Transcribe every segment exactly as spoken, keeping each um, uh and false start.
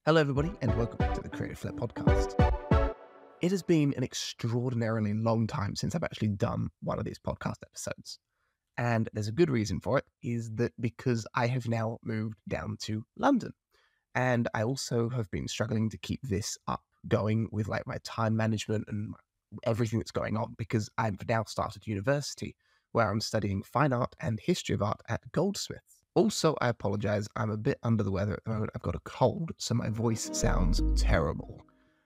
Hello, everybody, and welcome to the Creative Flip podcast. It has been an extraordinarily long time since I've actually done one of these podcast episodes. And there's a good reason for it, is that because I have now moved down to London. And I also have been struggling to keep this up going with like my time management and everything that's going on, because I've now started university where I'm studying fine art and history of art at Goldsmiths. Also, I apologize, I'm a bit under the weather at the moment. I've got a cold, so my voice sounds terrible.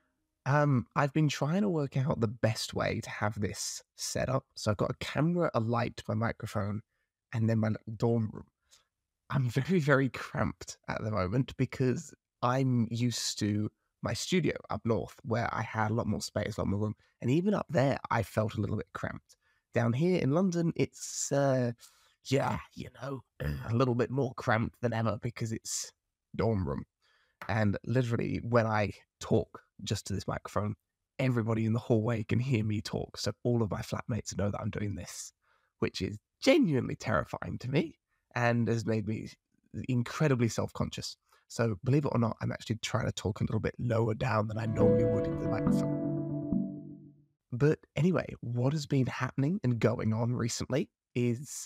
Um, I've been trying to work out the best way to have this set up. So I've got a camera, a light, my microphone, and then my little dorm room. I'm very, very cramped at the moment because I'm used to my studio up north where I had a lot more space, a lot more room. And even up there, I felt a little bit cramped. Down here in London, it's... Uh, yeah, you know, a little bit more cramped than ever because it's dorm room. And literally, when I talk just to this microphone, everybody in the hallway can hear me talk. So all of my flatmates know that I'm doing this, which is genuinely terrifying to me and has made me incredibly self-conscious. So believe it or not, I'm actually trying to talk a little bit lower down than I normally would into the microphone. But anyway, what has been happening and going on recently is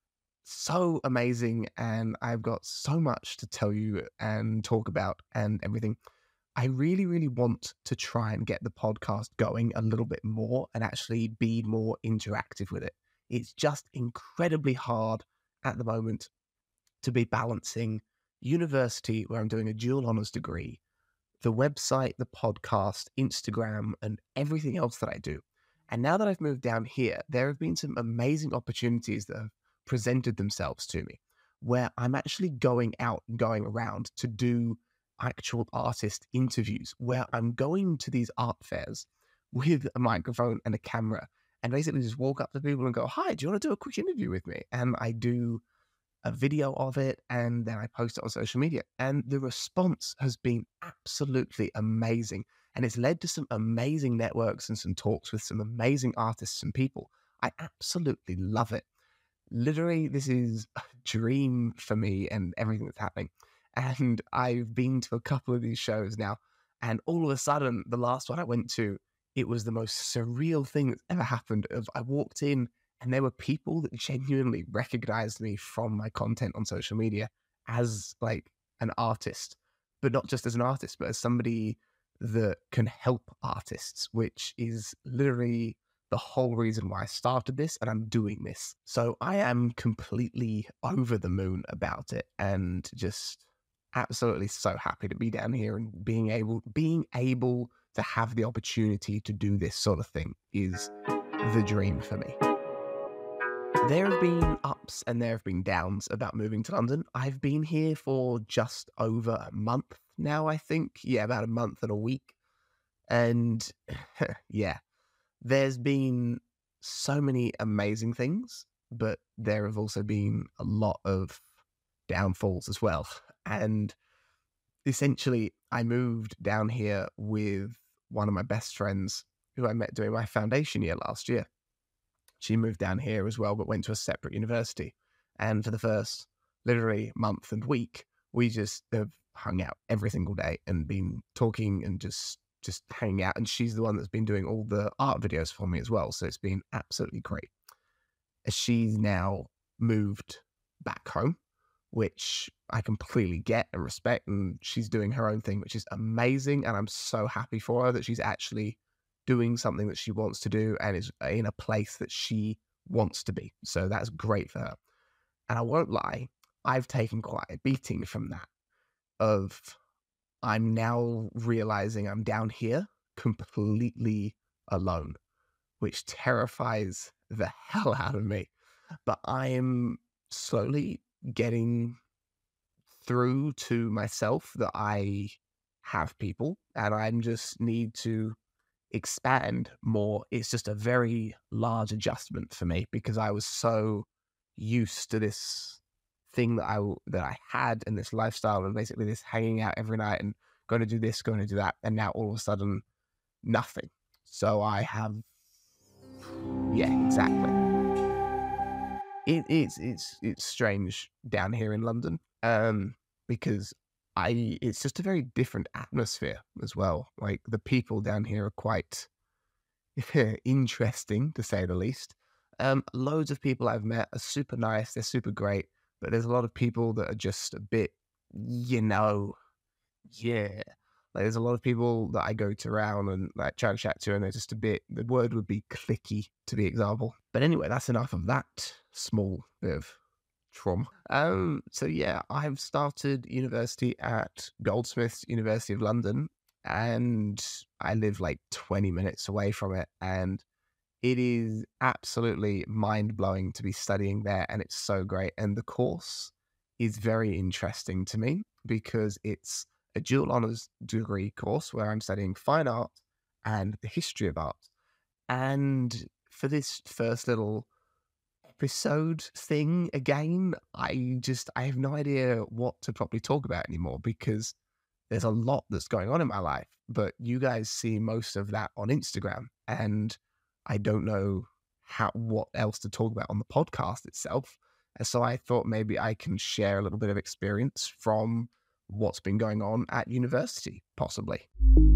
so amazing, and I've got so much to tell you and talk about and everything. I really, really want to try and get the podcast going a little bit more and actually be more interactive with it. It's just incredibly hard at the moment to be balancing university, where I'm doing a dual honours degree, the website, the podcast, Instagram, and everything else that I do. And now that I've moved down here, there have been some amazing opportunities that have presented themselves to me, where I'm actually going out and going around to do actual artist interviews, where I'm going to these art fairs with a microphone and a camera and basically just walk up to people and go, "Hi, do you want to do a quick interview with me?" And I do a video of it and then I post it on social media. And the response has been absolutely amazing. And it's led to some amazing networks and some talks with some amazing artists and people. I absolutely love it. Literally, this is a dream for me and everything that's happening. And I've been to a couple of these shows now, and all of a sudden, the last one I went to, it was the most surreal thing that's ever happened. Of I walked in, and there were people that genuinely recognized me from my content on social media as like an artist, but not just as an artist, but as somebody that can help artists, which is literally the whole reason why I started this and I'm doing this. So I am completely over the moon about it and just absolutely so happy to be down here and being able being able to have the opportunity to do this sort of thing is the dream for me. There have been ups and there have been downs about moving to London. I've been here for just over a month now, I think. Yeah, about a month and a week. And yeah, there's been so many amazing things, but there have also been a lot of downfalls as well. And essentially, I moved down here with one of my best friends who I met doing my foundation year last year. She moved down here as well, but went to a separate university. And for the first literally month and week, we just have hung out every single day and been talking and just just hanging out. And she's the one that's been doing all the art videos for me as well. So it's been absolutely great. She's now moved back home, which I completely get and respect. And she's doing her own thing, which is amazing. And I'm so happy for her that she's actually doing something that she wants to do and is in a place that she wants to be. So that's great for her. And I won't lie, I've taken quite a beating from that of I'm now realizing I'm down here completely alone, which terrifies the hell out of me. But I am slowly getting through to myself that I have people and I just need to expand more. It's just a very large adjustment for me because I was so used to this thing that I that I had and this lifestyle and basically this hanging out every night and going to do this, going to do that, and now all of a sudden nothing. So I have, yeah, exactly. It, it's it's it's strange down here in London, um, because I it's just a very different atmosphere as well. Like the people down here are quite interesting, to say the least. Um, loads of people I've met are super nice, they're super great, but there's a lot of people that are just a bit, you know, yeah. Like there's a lot of people that I go to around and like try to chat to, and they're just a bit, the word would be clicky to be example. But anyway, that's enough of that small bit of trauma. Um, so yeah, I've started university at Goldsmiths, University of London, and I live like twenty minutes away from it. And it is absolutely mind blowing to be studying there. And it's so great. And the course is very interesting to me because it's a dual honors degree course where I'm studying fine art and the history of art. And for this first little episode thing again, I just, I have no idea what to properly talk about anymore because there's a lot that's going on in my life, but you guys see most of that on Instagram, and I don't know how what else to talk about on the podcast itself. And so I thought maybe I can share a little bit of experience from what's been going on at university, possibly.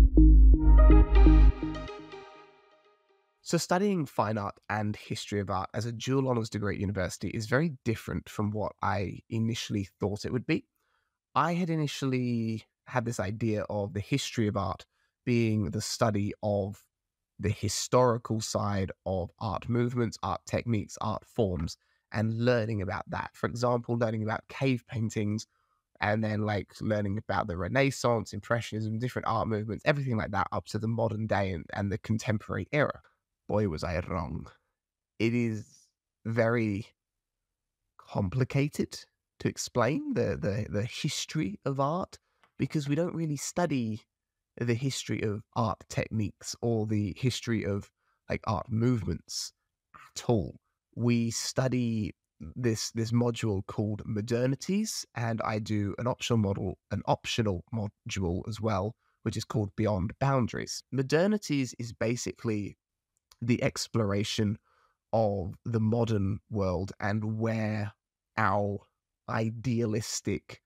So studying fine art and history of art as a dual honours degree at university is very different from what I initially thought it would be. I had initially had this idea of the history of art being the study of the historical side of art movements, art techniques, art forms, and learning about that. For example, learning about cave paintings and then like learning about the Renaissance, Impressionism, different art movements, everything like that up to the modern day and, and the contemporary era. Boy, was I wrong. It is very complicated to explain the, the, the history of art because we don't really study the history of art techniques or the history of like art movements at all. We study this this module called Modernities, and I do an optional model, an optional module as well, which is called Beyond Boundaries. Modernities is basically the exploration of the modern world and where our idealistic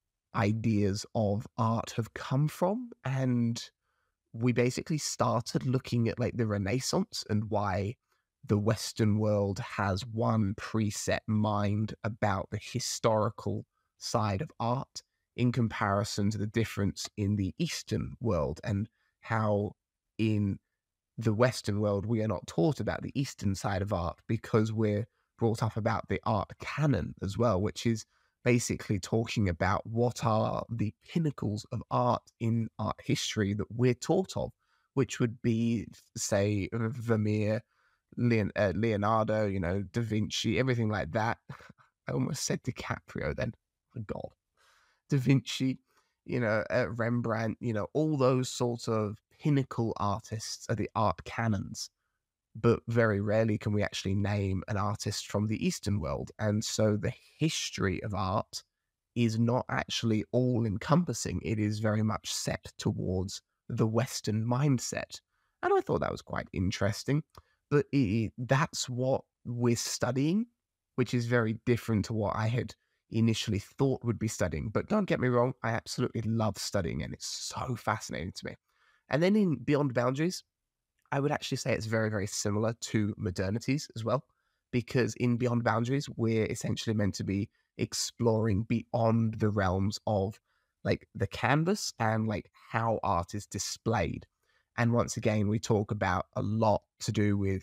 ideas of art have come from. And we basically started looking at like the Renaissance and why the Western world has one preset mind about the historical side of art in comparison to the difference in the Eastern world, and how in the Western world we are not taught about the Eastern side of art because we're brought up about the art canon as well, which is basically talking about what are the pinnacles of art in art history that we're taught of, which would be, say, Vermeer, Leon, uh, Leonardo, you know, Da Vinci, everything like that. I almost said DiCaprio then. Oh, God. Da Vinci, you know, uh, Rembrandt, you know, all those sorts of pinnacle artists are the art canons. But very rarely can we actually name an artist from the Eastern world. And so the history of art is not actually all encompassing. It is very much set towards the Western mindset. And I thought that was quite interesting. But it, that's what we're studying, which is very different to what I had initially thought would be studying. But don't get me wrong, I absolutely love studying and it's so fascinating to me. And then in Beyond Boundaries, I would actually say it's very, very similar to Modernities as well, because in Beyond Boundaries, we're essentially meant to be exploring beyond the realms of like the canvas and like how art is displayed. And once again, we talk about a lot to do with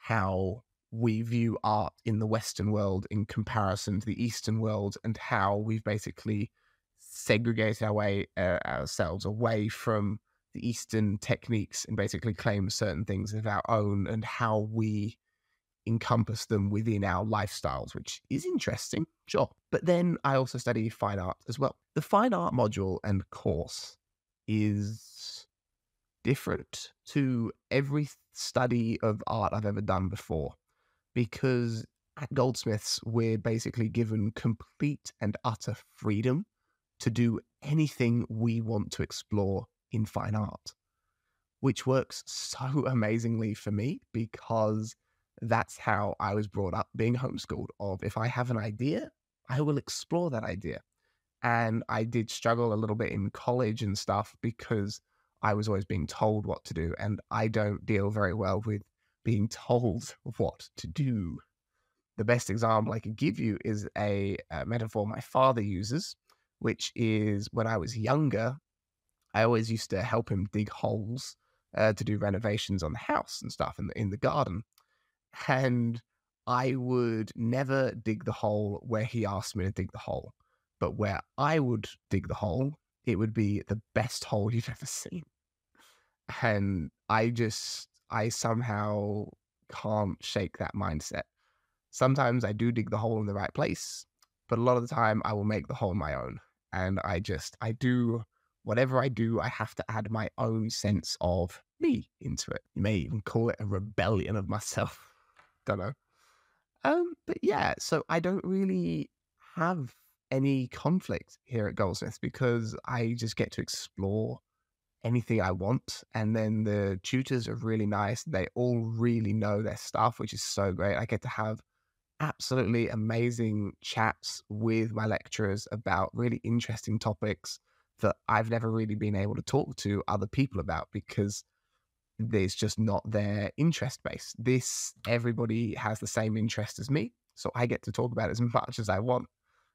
how we view art in the Western world in comparison to the Eastern world, and how we've basically segregated our way uh, ourselves away from the Eastern techniques and basically claim certain things as our own, and how we encompass them within our lifestyles, which is interesting, sure. But then I also study fine art as well. The fine art module and course is different to every study of art I've ever done before, because at Goldsmiths, we're basically given complete and utter freedom to do anything we want to explore in fine art, which works so amazingly for me because that's how I was brought up being homeschooled. Of if I have an idea, I will explore that idea. And I did struggle a little bit in college and stuff because I was always being told what to do. And I don't deal very well with being told what to do. The best example I could give you is a, a metaphor my father uses, which is when I was younger, I always used to help him dig holes uh, to do renovations on the house and stuff in the, in the garden. And I would never dig the hole where he asked me to dig the hole. But where I would dig the hole, it would be the best hole you've ever seen. And I just, I somehow can't shake that mindset. Sometimes I do dig the hole in the right place, but a lot of the time I will make the hole my own. And I just, I do, whatever I do, I have to add my own sense of me into it. You may even call it a rebellion of myself. Don't know. Um, but yeah, so I don't really have any conflict here at Goldsmiths because I just get to explore anything I want. And then the tutors are really nice. They all really know their stuff, which is so great. I get to have absolutely amazing chats with my lecturers about really interesting topics that I've never really been able to talk to other people about because it's just not their interest base. This, everybody has the same interest as me, so I get to talk about it as much as I want.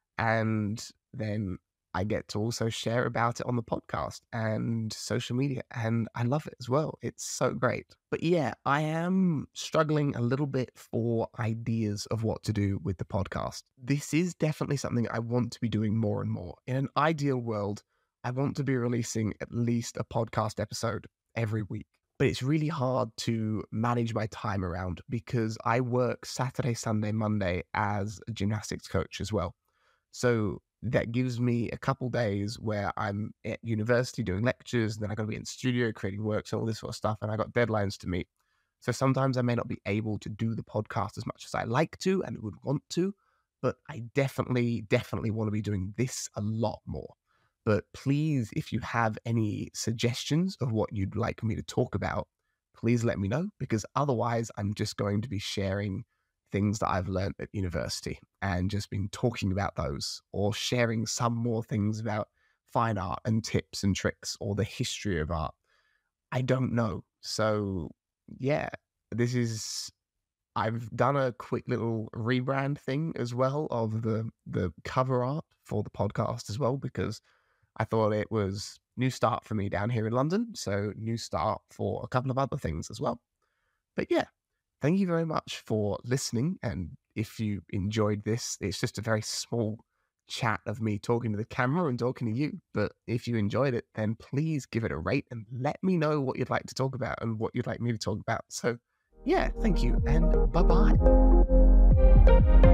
And then I get to also share about it on the podcast and social media, and I love it as well. It's so great. But yeah, I am struggling a little bit for ideas of what to do with the podcast. This is definitely something I want to be doing more and more. In an ideal world, I want to be releasing at least a podcast episode every week. But it's really hard to manage my time around because I work Saturday, Sunday, Monday as a gymnastics coach as well. So that gives me a couple days where I'm at university doing lectures, and then I got to be in the studio creating works and all this sort of stuff, and I got deadlines to meet. So sometimes I may not be able to do the podcast as much as I like to and would want to, but I definitely, definitely want to be doing this a lot more. But please, if you have any suggestions of what you'd like me to talk about, please let me know, because otherwise I'm just going to be sharing things that I've learned at university and just been talking about those, or sharing some more things about fine art and tips and tricks or the history of art. I don't know. So yeah, this is, I've done a quick little rebrand thing as well of the, the cover art for the podcast as well, because I thought it was new start for me down here in London. So new start for a couple of other things as well. But yeah, thank you very much for listening. And if you enjoyed this, it's just a very small chat of me talking to the camera and talking to you. But if you enjoyed it, then please give it a rate and let me know what you'd like to talk about and what you'd like me to talk about. So yeah, thank you, and bye-bye.